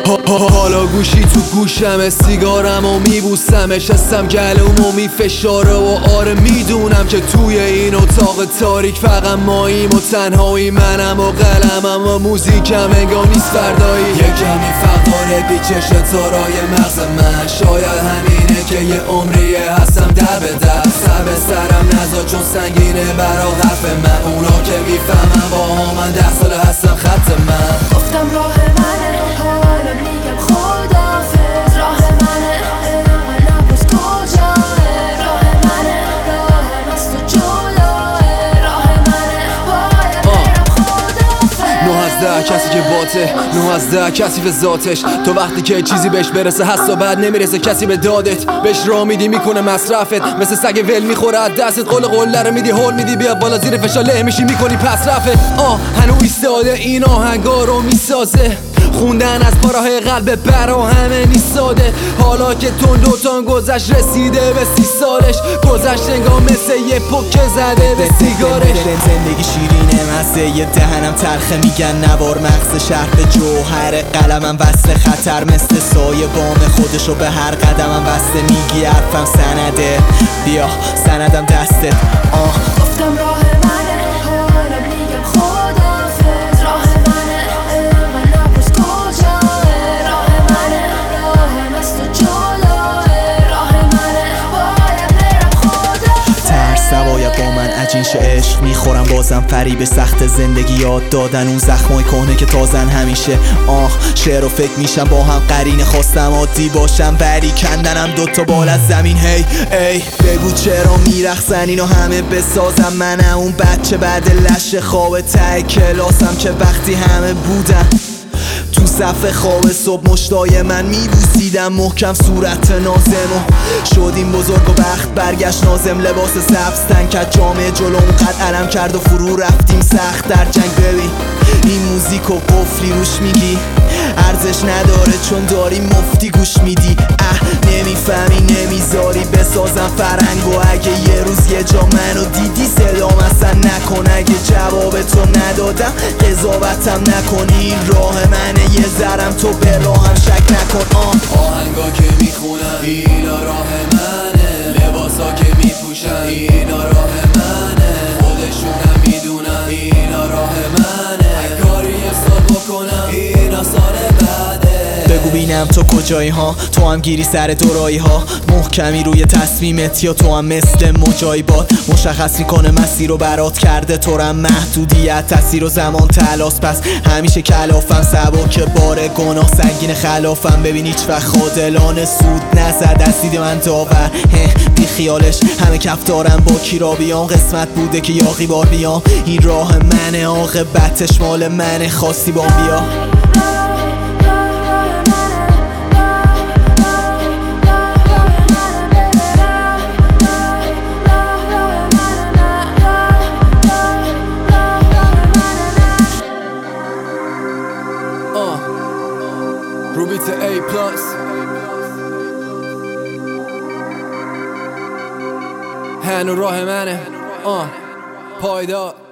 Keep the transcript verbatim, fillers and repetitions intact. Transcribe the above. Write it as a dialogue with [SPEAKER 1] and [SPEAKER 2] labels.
[SPEAKER 1] حالا گوشی تو گوشمه، سیگارم و میبوسمش، هستم گلوم و میفشاره و آره میدونم که توی این اتاق تاریک فقط ماییم و تنهایی، منم و قلمم و موزیکم انگار نیست فردایی. یه کمی فقاره پیچش تارای مغز من، شاید همینه که یه عمریه هستم در به در. سر به سرم نزا چون سنگینه برا حرف من، اونا که میفهمن با من ده ساله هستم خط من.
[SPEAKER 2] گفتم راه منه، حالا میگم خداحافظ. راه منه، نپرس کجاه. راه منه، راه از تو جلوه. راه منه، باید برم خداحافظ.
[SPEAKER 1] نه از ده کسی که باته، نه از ده کسی به ذاتش. تو وقتی که چیزی بهش برسه هست و بعد نمیرسه کسی به دادت. بهش راه میدی میکنه مصرفت، مثل سگ ول میخوره از دستت. قول قله رو میدی هول میدی بیا بالا، زیر فشار له میشی میکنی پس رفت. آه هنو ایستاده این آهنگا رو میسازه، خوندن از پاراهای قلب برا همه نیست ساده. حالا که تون دوتان گذشت رسیده به سی سالش، گذشت انگار مثل یه پکه زده به سیگارش.
[SPEAKER 3] زندگی شیرینه مزه یه دهنم تلخه، میگن نوار مغز شهر به جوهر قلمم وصل خطر، مثل سایه بام خودشو به هر قدمم بسته. میگی حرفم سنده، بیا سندم دستت. آه
[SPEAKER 2] گفتم راه منه، حالا میگم خداحافظ. راه منه، نپرس کجاه. راه منه، راه از تو جلوه. راه منه، باید برم خداحافظ.
[SPEAKER 3] ترس نباید با من عجین شه، عشق میخورم بازم فریب سخت زندگی، یاد دادن اون زخمای کهنه که تازن همیشه. آه شعر و فکر میشم با هم قرینه، خواستم عادی باشم ولی کندنم دوتا بال از زمین. هی ای بگو چرا میرخصن اینو همه بسازم، منم اون بچه بعد لش خواب ته کلاسم که وقتی همه بودن تو صف خواب صبح مشتای من میبوسیدم محکم صورت نازمو. شدیم بزرگ و بخت برگشت نازم، لباس سبز تن کرد جامعه جلوم قد علم کرد و فرو رفتیم سخت در جنگ. ببین این موزیک و قفلی روش میگی ارزش نداره چون داری مفتی گوش میدی. اه نمیفهمی نمیذاری بسازم فرنگ، و اگه یه روز یه جا منو دیدی صدام اصلا نکن. اگه جواب تو ندادم قضاوتم نکنی، راه منه یه ذرم تو به راهم شک نکن. آه
[SPEAKER 1] آهنگا که میخونم اینا راه منه، لباسا که میپوشن اینا راه منه، خودشونم میدونن اینا راه منه. کاری یه سال بکنم اینا سال بعده.
[SPEAKER 3] بگو بینم تو کجایی ها، تو هم گیری سر دورایی ها، محکمی روی تصمیمت یا تو هم مثل مجایبات مشخص میکنه مسیر رو برات کرده. تو هم محدودیت تاثیر و زمان تلاس، پس همیشه کلافم سبک بار گناه سنگین خلافم. ببین هیچ وقت خادلانه سود نزد از دید من داور، بی خیالش همه کف دارم با کی را بیام. قسمت بوده که یاقی بار بیام، این راه منه عاقبتش مال منه، خواستی با بیا.
[SPEAKER 1] روبیت A پلاس هنو راه منه. آه پایدار